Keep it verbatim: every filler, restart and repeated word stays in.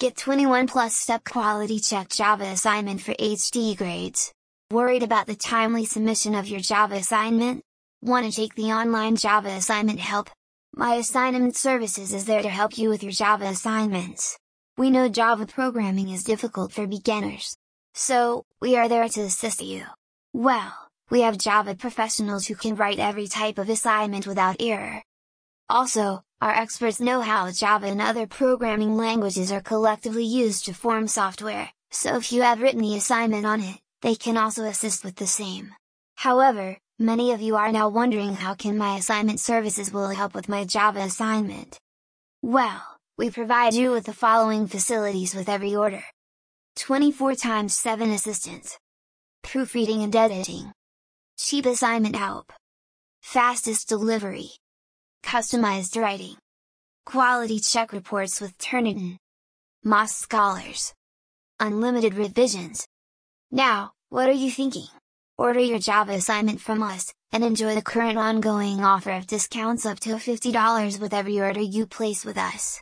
Get twenty-one plus step quality check Java assignment for H D grades. Worried about the timely submission of your Java assignment? Want to take the online Java assignment help? My Assignment Services is there to help you with your Java assignments. We know Java programming is difficult for beginners. So, we are there to assist you. Well, we have Java professionals who can write every type of assignment without error. Also, our experts know how Java and other programming languages are collectively used to form software, so if you have written the assignment on it, they can also assist with the same. However, many of you are now wondering how can my Assignment Services will help with my Java assignment. Well, we provide you with the following facilities with every order. twenty-four by seven assistance. Proofreading and editing. Cheap assignment help. Fastest delivery. Customized writing. Quality check reports with Turnitin. Moss Scholars. Unlimited revisions. Now, what are you thinking? Order your Java assignment from us, and enjoy the current ongoing offer of discounts up to fifty dollars with every order you place with us.